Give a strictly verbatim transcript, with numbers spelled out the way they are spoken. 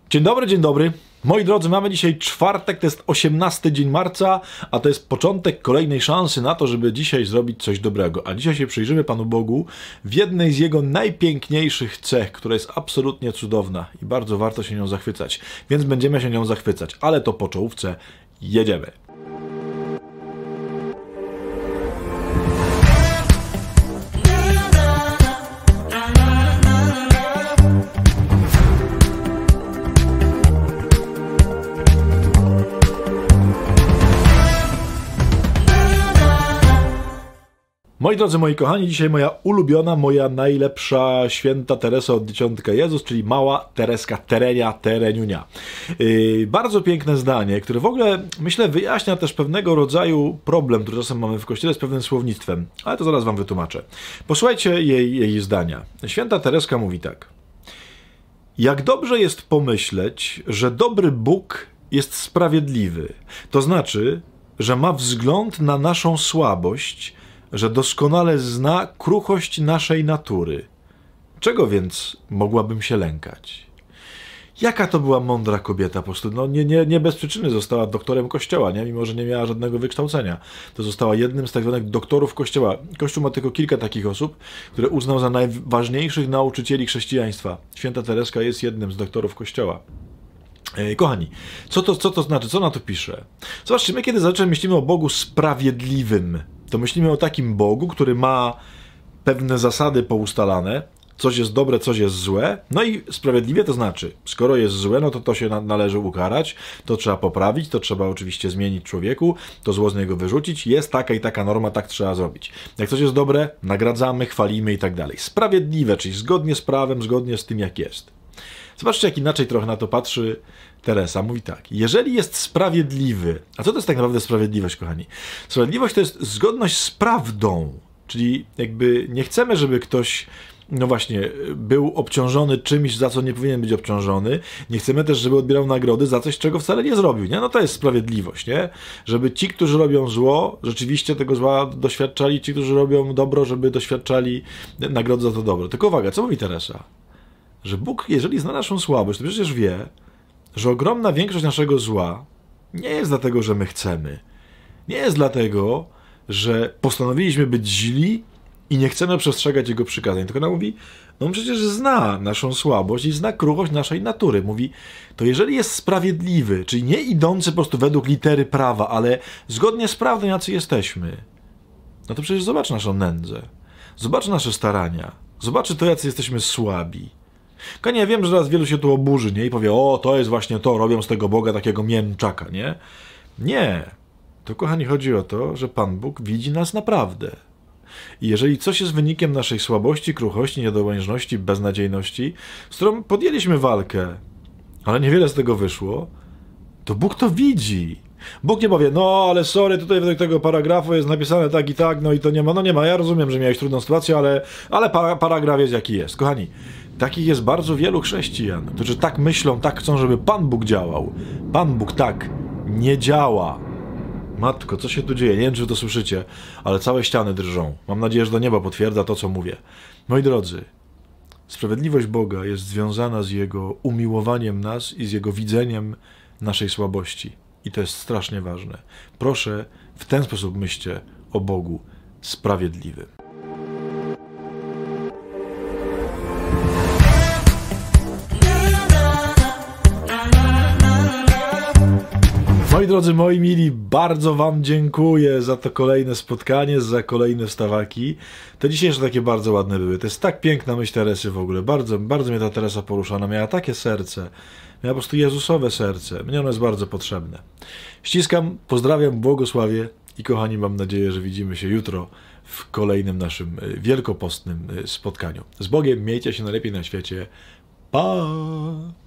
Dzień dobry, dzień dobry. Moi drodzy, mamy dzisiaj czwartek, to jest osiemnasty dzień marca, a to jest początek kolejnej szansy na to, żeby dzisiaj zrobić coś dobrego. A dzisiaj się przyjrzymy Panu Bogu w jednej z Jego najpiękniejszych cech, która jest absolutnie cudowna i bardzo warto się nią zachwycać. Więc będziemy się nią zachwycać, ale to po czołówce jedziemy. Moi drodzy, moi kochani, dzisiaj moja ulubiona, moja najlepsza święta Teresa od Dzieciątka Jezus, czyli mała Tereska Terenia, Tereniunia. Yy, bardzo piękne zdanie, które w ogóle, myślę, wyjaśnia też pewnego rodzaju problem, który czasem mamy w Kościele z pewnym słownictwem, ale to zaraz wam wytłumaczę. Posłuchajcie jej, jej zdania. Święta Tereska mówi tak. Jak dobrze jest pomyśleć, że dobry Bóg jest sprawiedliwy, to znaczy, że ma wzgląd na naszą słabość, że doskonale zna kruchość naszej natury. Czego więc mogłabym się lękać? Jaka to była mądra kobieta, po prostu, no nie, nie, nie bez przyczyny została doktorem Kościoła, nie? Mimo że nie miała żadnego wykształcenia. To została jednym z tak zwanych doktorów Kościoła. Kościół ma tylko kilka takich osób, które uznał za najważniejszych nauczycieli chrześcijaństwa. Święta Tereska jest jednym z doktorów Kościoła. Kochani, co to, co to znaczy? Co na to pisze? Zobaczcie, my kiedy zawsze myślimy o Bogu sprawiedliwym, to myślimy o takim Bogu, który ma pewne zasady poustalane, coś jest dobre, coś jest złe, no i sprawiedliwie to znaczy, skoro jest złe, no to to się na, należy ukarać, to trzeba poprawić, to trzeba oczywiście zmienić człowieku, to zło z niego wyrzucić, jest taka i taka norma, tak trzeba zrobić. Jak coś jest dobre, nagradzamy, chwalimy i tak dalej. Sprawiedliwe, czyli zgodnie z prawem, zgodnie z tym, jak jest. Zobaczcie, jak inaczej trochę na to patrzy Teresa. Mówi tak, jeżeli jest sprawiedliwy, a co to jest tak naprawdę sprawiedliwość, kochani? Sprawiedliwość to jest zgodność z prawdą, czyli jakby nie chcemy, żeby ktoś, no właśnie, był obciążony czymś, za co nie powinien być obciążony. Nie chcemy też, żeby odbierał nagrody za coś, czego wcale nie zrobił, nie? No to jest sprawiedliwość, nie? Żeby ci, którzy robią zło, rzeczywiście tego zła doświadczali, ci, którzy robią dobro, żeby doświadczali nagrody za to dobro. Tylko uwaga, co mówi Teresa? Że Bóg, jeżeli zna naszą słabość, to przecież wie, że ogromna większość naszego zła nie jest dlatego, że my chcemy. Nie jest dlatego, że postanowiliśmy być źli i nie chcemy przestrzegać Jego przykazań. Tylko ona mówi, no on przecież zna naszą słabość i zna kruchość naszej natury. Mówi, to jeżeli jest sprawiedliwy, czyli nie idący po prostu według litery prawa, ale zgodnie z prawdą, jacy jesteśmy, no to przecież zobacz naszą nędzę. Zobacz nasze starania. Zobacz to, jacy jesteśmy słabi. Kochani, ja wiem, że teraz wielu się tu oburzy, nie? I powie, o, to jest właśnie to, robią z tego Boga takiego mięczaka, nie? Nie. To, kochani, chodzi o to, że Pan Bóg widzi nas naprawdę. I jeżeli coś jest wynikiem naszej słabości, kruchości, niedołężności, beznadziejności, z którą podjęliśmy walkę, ale niewiele z tego wyszło, to Bóg to widzi. Bóg nie powie, no ale sorry, tutaj według tego paragrafu jest napisane tak i tak, no i to nie ma, no nie ma, ja rozumiem, że miałeś trudną sytuację, ale, ale para, paragraf jest jaki jest. Kochani, takich jest bardzo wielu chrześcijan, którzy tak myślą, tak chcą, żeby Pan Bóg działał. Pan Bóg tak nie działa. Matko, co się tu dzieje? Nie wiem, czy to słyszycie, ale całe ściany drżą. Mam nadzieję, że do nieba potwierdza to, co mówię. Moi drodzy, sprawiedliwość Boga jest związana z Jego umiłowaniem nas i z Jego widzeniem naszej słabości. I to jest strasznie ważne. Proszę, w ten sposób myślcie o Bogu sprawiedliwym. Moi drodzy, moi mili, bardzo wam dziękuję za to kolejne spotkanie, za kolejne wstawaki. Te dzisiejsze takie bardzo ładne były. To jest tak piękna myśl Teresy w ogóle. Bardzo, bardzo mnie ta Teresa porusza. Ona miała takie serce. Miała po prostu Jezusowe serce. Mnie ono jest bardzo potrzebne. Ściskam, pozdrawiam, błogosławię i kochani, mam nadzieję, że widzimy się jutro w kolejnym naszym wielkopostnym spotkaniu. Z Bogiem, miejcie się najlepiej na świecie. Pa!